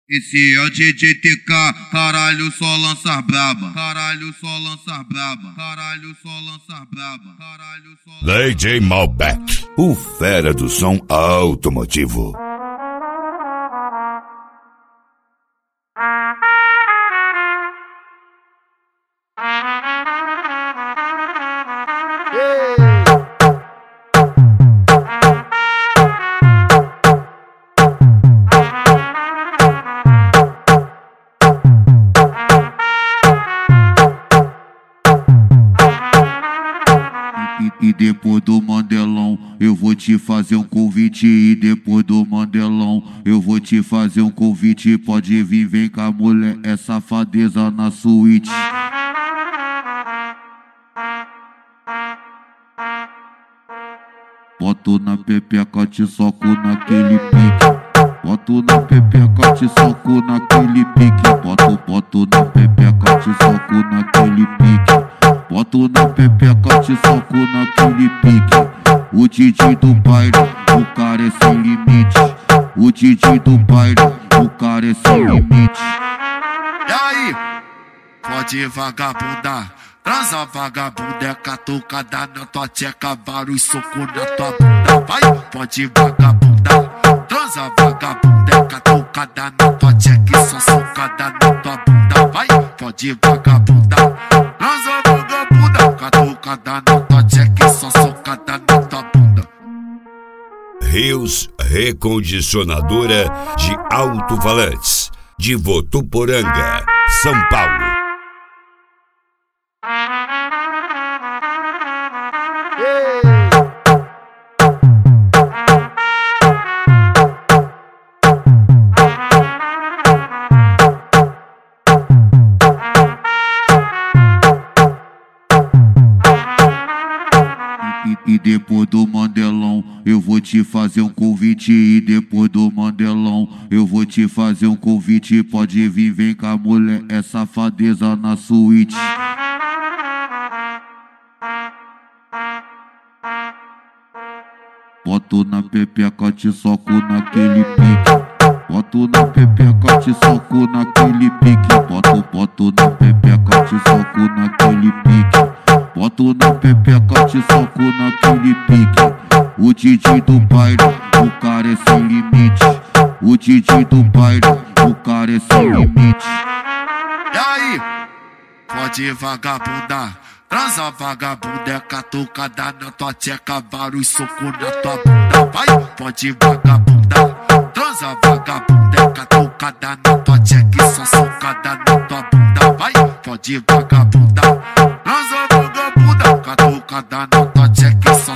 Esse é o DJ TK, caralho só lança braba, caralho só lança braba, caralho só lança braba, caralho só lança... DJ Malbec, o fera do som automotivo. E depois do Mandelão, eu vou te fazer um convite. E depois do Mandelão, eu vou te fazer um convite. Pode vir, vem cá, mulher, é safadeza na suíte. Boto na pepeca, te soco naquele pique. Boto na pepeca, te soco naquele pique. Boto na pepeca, te soco naquele pique. Boto na pepeca, te soco naquele pique. O DJ do baile, o cara é sem limite. O DJ do baile, o cara é sem limite. E aí? Pode vagabundar, transa vagabunda, é catucada na tua tcheca, vários socos na tua bunda. Vai, pode vagabundar, transa vagabunda, é catucada na tua tcheca, só socada na tua bunda. Vai, pode vagabundar, transa vagabunda, catucada na tua tcheca, só socada na tua bunda. Rios Recondicionadora de Alto-Falantes, de Votuporanga, São Paulo. E depois do Mandelão, eu vou te fazer um convite. E depois do Mandelão, eu vou te fazer um convite. Pode vir, vem cá, mulher, é safadeza na suíte. Boto na pepeca, te soco naquele pique. Boto na pepeca, te soco naquele pique. Boto na pepeca, te soco naquele pique. Boto na pepeca, te soco naquele pique. O DJ do baile, o cara é sem limite. O DJ do baile, o cara é sem limite. E aí? Pode vagabundar, transa vagabunda, é catucada na tua tcheca, vários socos na tua bunda. Vai, pode vagabundar, transa vagabunda, é catucada na tua tcheca, só socada na tua bunda. Vai, pode vagabundar, transa vagabunda, catucada na tua tcheca.